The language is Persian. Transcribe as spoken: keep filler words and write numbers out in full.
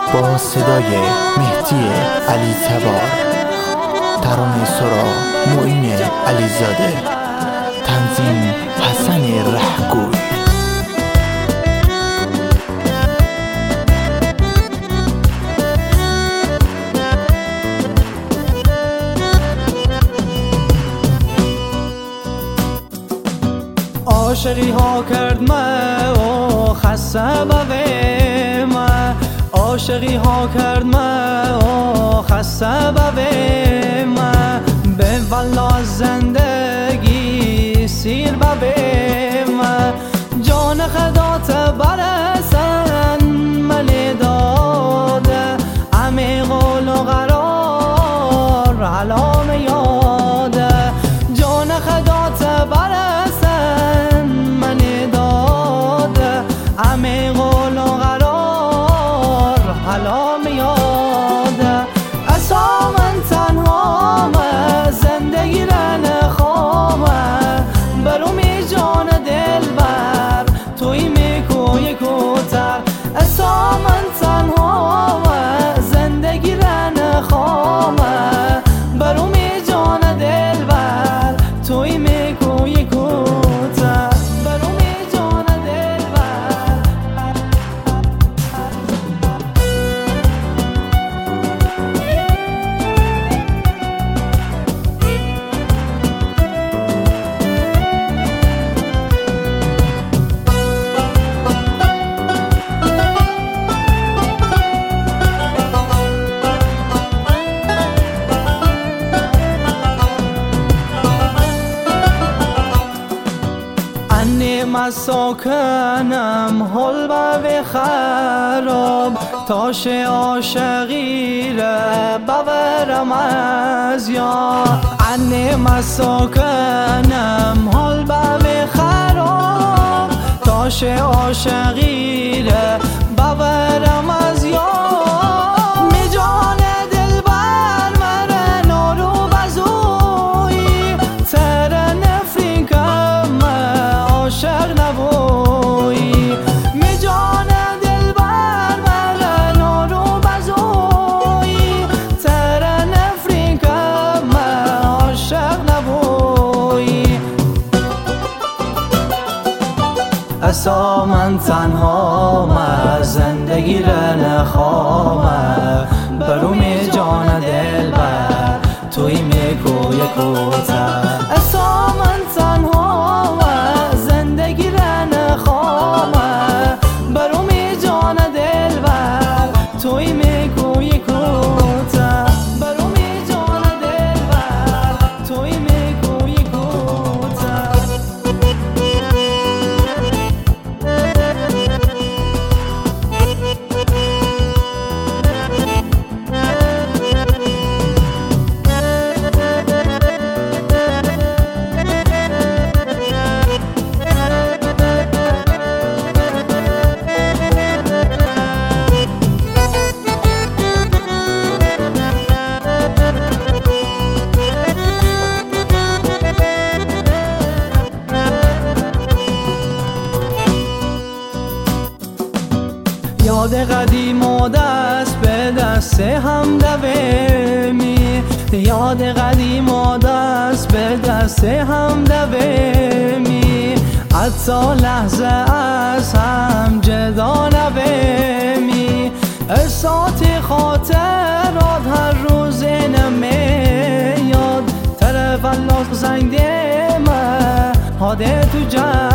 با صدای مهدی علی تبار، ترانه سرا معین علیزاده، تنظیم حسن رهگوی. عاشقی ها کرد ما و خسته به ما، عاشقی ها کرد ما و خسته به ما، به والا زندگی سیر به ما، جان خدات برسن من داده، عمیق و قرار علام یاده، جان خدات برسن من داده، عمیق و قرار علام یاده، اصلا من تنها زندگی را نخوامه، برومی جان دل بر توی میکوی کوتر، اصلا من تنها زندگی را نخوامه، برومی جان دل بر توی میکوی کوتر، برومی جان دل بر. مساکنم حل به خراب، تاش عاشقی را ببرم از یاد، عنی مساکنم حل به خراب، تاش عاشقی را ببرم از یاد، می جان دل بر مره نارو بزوی، تر نفرین کم عاشق نبوی، می جان دل بر مره نارو بزوی، تر نفرین کم عاشق نبوی، اصلا من تنها ما زندگی را نخوامه، برومی جان دل بر توی میکوی کوتر، اصلا من تنها زندگی را نخوامه، برومی جان دل بر توی میکوی کوتر، برومی جان دل بر توی میکوی کوتر. یاد قدیم و دست به دست هم دوه می، یاد قدیم و دست به دست هم دوه می، حتی لحظه از هم جدا نوه می، احساس خاطرات هر روز نمی یاد، تر والله زنگ ما هاده تو جا